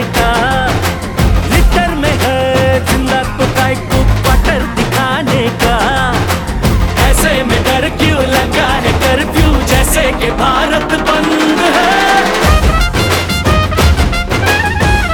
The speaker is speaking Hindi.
का। लिटर में है जिंदा तो काय को क्वार्टर दिखाने का। ऐसे में डर क्यों लगा है कर्फ्यू जैसे कि भारत